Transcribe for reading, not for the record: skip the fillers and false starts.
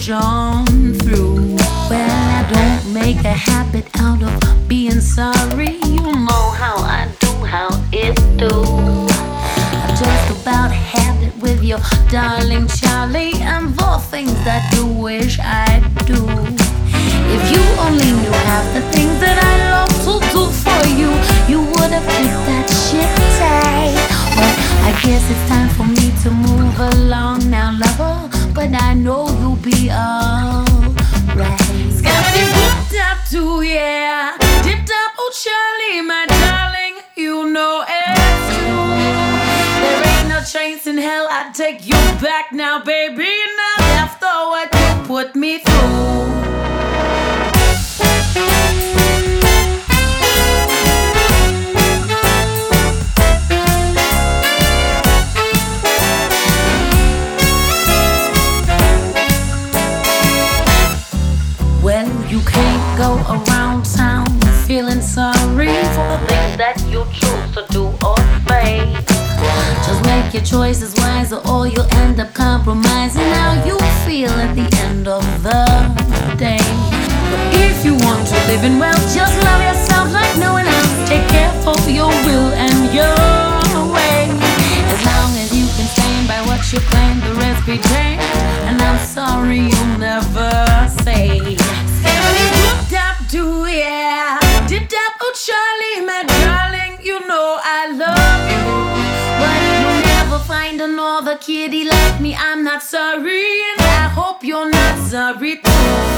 push on through. Well, I don't make a habit out of being sorry. You know how I do, how it do. I just about had it with your darling Charlie, and the things that you wish I do. If you only knew half the things that I love to do for you, you would have kept that shit tight. Well, I guess it's time for me to move along now, lover, but I know you'll be alright. Scabby whooped up too, yeah. Dipped up, oh Charlie, my darling, you know it's true. There ain't no chance in hell I'd take you back now, baby. Not after what you put me through. Well, you can't go around town feeling sorry for the things that you choose to do or say. Just make your choices wiser or you'll end up compromising how you feel at the end of the day. But if you want to live in wealth, just love yourself like no one else. Take care of your will and your way. As long as you can stand by what you claim, the rest be damned. And I'm sorry you'll never say. Do yeah, dip dap, oh Charlie, my darling, you know I love you, but you'll never find another kitty like me. I'm not sorry, and I hope you're not sorry too.